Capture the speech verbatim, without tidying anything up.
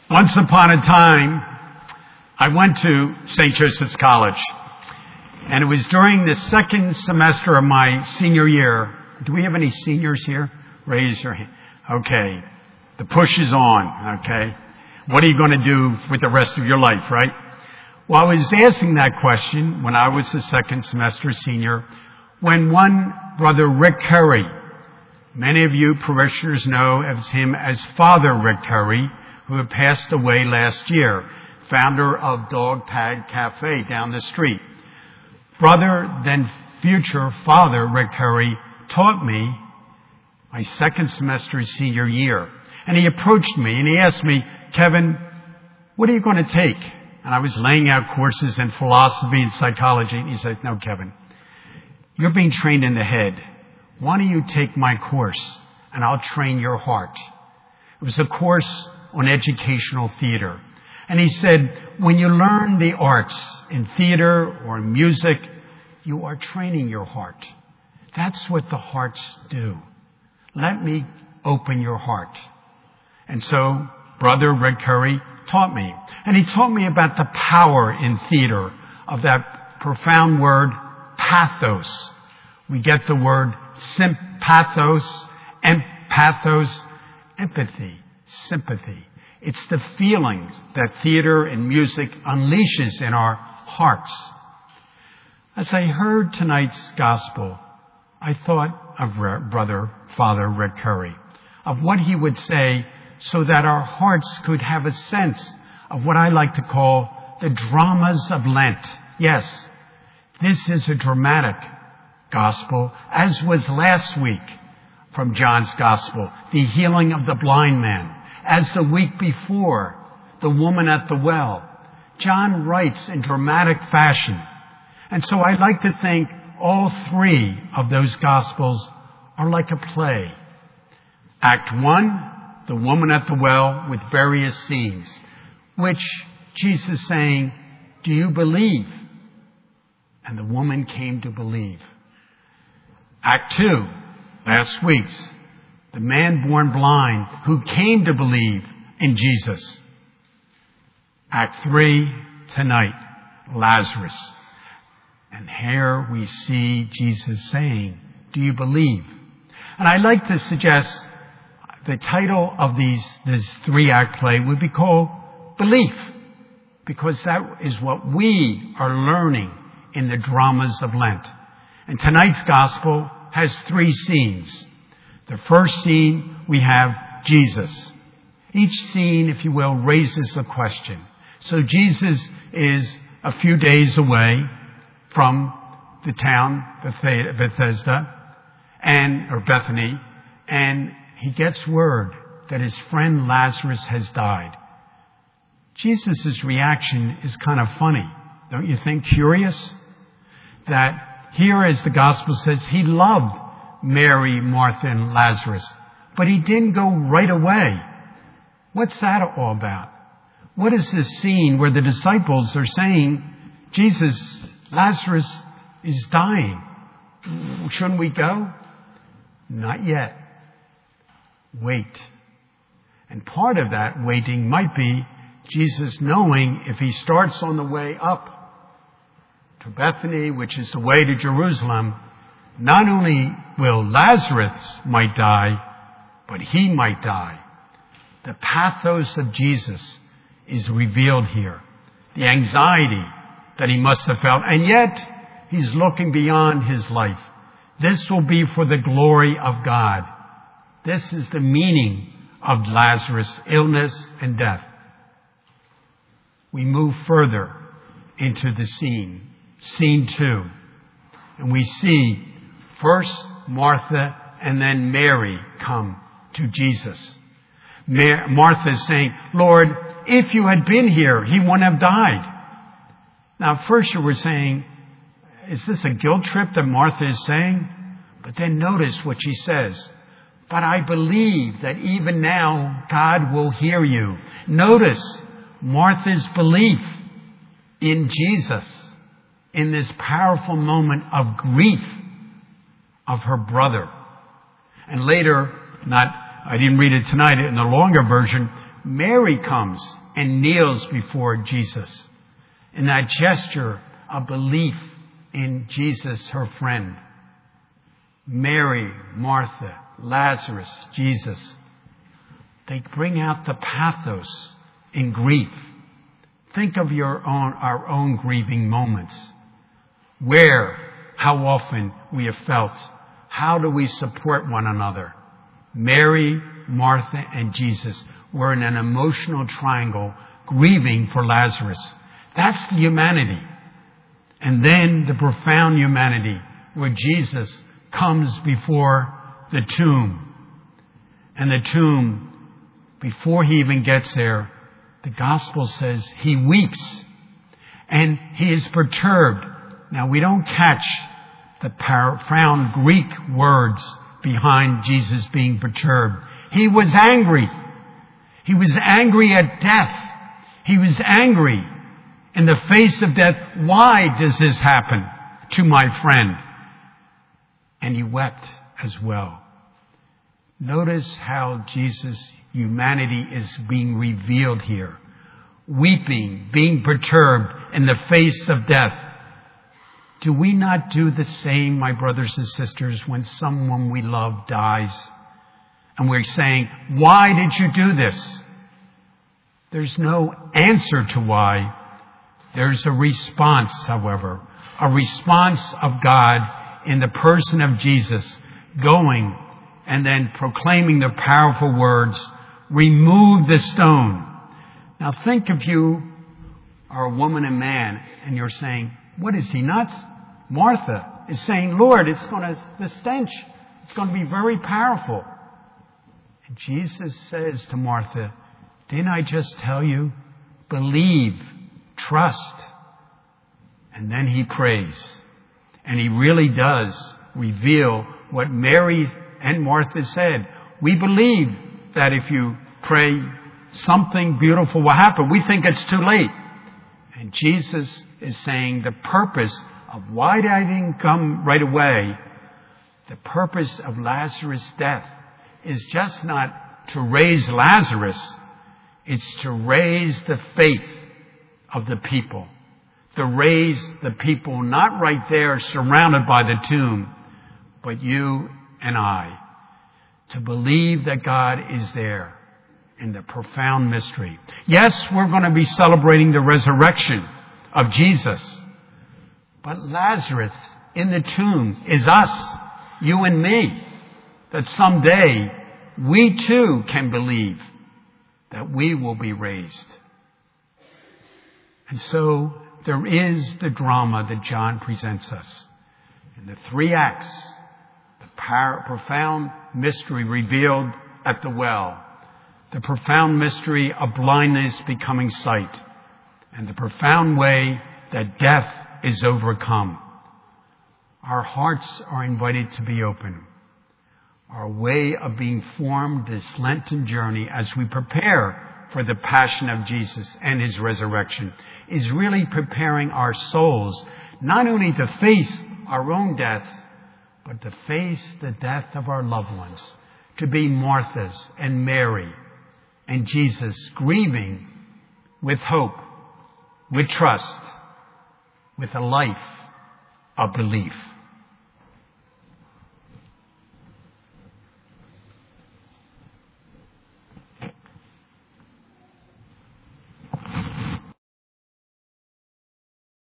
Once upon a time, I went to Saint Joseph's College, and it was during the second semester of my senior year. Do we have any seniors here? Raise your hand. Okay. The push is on, okay? What are you going to do with the rest of your life, right? Well, I was asking that question when I was a second semester senior, when one brother, Rick Curry, many of you parishioners know as him as Father Rick Curry, who had passed away last year, founder of Dog Tag Cafe down the street. Brother, then future Father Rick Curry, taught me my second semester senior year. And he approached me and he asked me, Kevin, what are you going to take? And I was laying out courses in philosophy and psychology. And he said, no, Kevin, you're being trained in the head. Why don't you take my course and I'll train your heart? It was a course on educational theater. And he said, when you learn the arts in theater or in music, you are training your heart. That's what the hearts do. Let me open your heart. And so, Brother Rick Curry taught me. And he taught me about the power in theater of that profound word, pathos. We get the word sympathos, empathos, empathy, sympathy. It's the feelings that theater and music unleashes in our hearts. As I heard tonight's gospel, I thought of Brother Father Rick Curry, of what he would say so that our hearts could have a sense of what I like to call the dramas of Lent. Yes, this is a dramatic gospel, as was last week from John's gospel, the healing of the blind man, as the week before, the woman at the well. John writes in dramatic fashion. And so I like to think all three of those gospels are like a play. Act one, the woman at the well with various scenes, which Jesus is saying, do you believe? And the woman came to believe. Act two, last week's, the man born blind who came to believe in Jesus. Act three, tonight, Lazarus. And here we see Jesus saying, do you believe? And I'd like to suggest the title of these this three-act play would be called Belief, because that is what we are learning in the dramas of Lent. And tonight's gospel has three scenes. The first scene, we have Jesus. Each scene, if you will, raises a question. So Jesus is a few days away from the town, Bethesda, and or Bethany, and he gets word that his friend Lazarus has died. Jesus' reaction is kind of funny, don't you think? Curious? That here, as the gospel says, he loved Mary, Martha, and Lazarus, but he didn't go right away. What's that all about? What is this scene where the disciples are saying, Jesus, Lazarus is dying. Shouldn't we go? Not yet. Wait. And part of that waiting might be Jesus knowing if he starts on the way up to Bethany, which is the way to Jerusalem, not only will Lazarus might die, but he might die. The pathos of Jesus is revealed here. The anxiety that he must have felt. And yet, he's looking beyond his life. This will be for the glory of God. This is the meaning of Lazarus' illness and death. We move further into the scene. Scene two. And we see first Martha and then Mary come to Jesus. Mar- Martha is saying, Lord, if you had been here, he wouldn't have died. Now, first you were saying, is this a guilt trip that Martha is saying? But then notice what she says. But I believe that even now God will hear you. Notice Martha's belief in Jesus in this powerful moment of grief of her brother. And later, not, I didn't read it tonight, in the longer version, Mary comes and kneels before Jesus in that gesture of belief in Jesus, her friend. Mary, Martha, Lazarus, Jesus. They bring out the pathos in grief. Think of your own, our own grieving moments. Where, how often we have felt. How do we support one another? Mary, Martha, and Jesus were in an emotional triangle grieving for Lazarus. That's the humanity. And then the profound humanity where Jesus comes before the tomb. And the tomb, before he even gets there, the gospel says he weeps and he is perturbed. Now we don't catch the profound Greek words behind Jesus being perturbed. He was angry. He was angry at death. He was angry in the face of death. Why does this happen to my friend? And he wept as well. Notice how Jesus' humanity is being revealed here. Weeping, being perturbed in the face of death. Do we not do the same, my brothers and sisters, when someone we love dies? And we're saying, why did you do this? There's no answer to why. There's a response, however. A response of God in the person of Jesus, going and then proclaiming the powerful words, remove the stone. Now think if you are a woman and man and you're saying, what is he, nuts? Martha is saying, Lord, it's going to, the stench, it's going to be very powerful. And Jesus says to Martha, didn't I just tell you? Believe, trust. And then he prays. And he really does reveal what Mary and Martha said. We believe that if you pray, something beautiful will happen. We think it's too late. And Jesus is saying the purpose of why I didn't come right away, the purpose of Lazarus' death is just not to raise Lazarus, it's to raise the faith of the people. To raise the people not right there surrounded by the tomb, but you and I. To believe that God is there in the profound mystery. Yes, we're going to be celebrating the resurrection of Jesus. But Lazarus in the tomb is us, you and me. That someday we too can believe that we will be raised. And so there is the drama that John presents us. In the three acts, the power, profound mystery revealed at the well, the profound mystery of blindness becoming sight, and the profound way that death is overcome. Our hearts are invited to be open. Our way of being formed this Lenten journey as we prepare for the passion of Jesus and his resurrection is really preparing our souls not only to face our own deaths, but to face the death of our loved ones, to be Marthas and Mary and Jesus, grieving with hope, with trust, with a life of belief.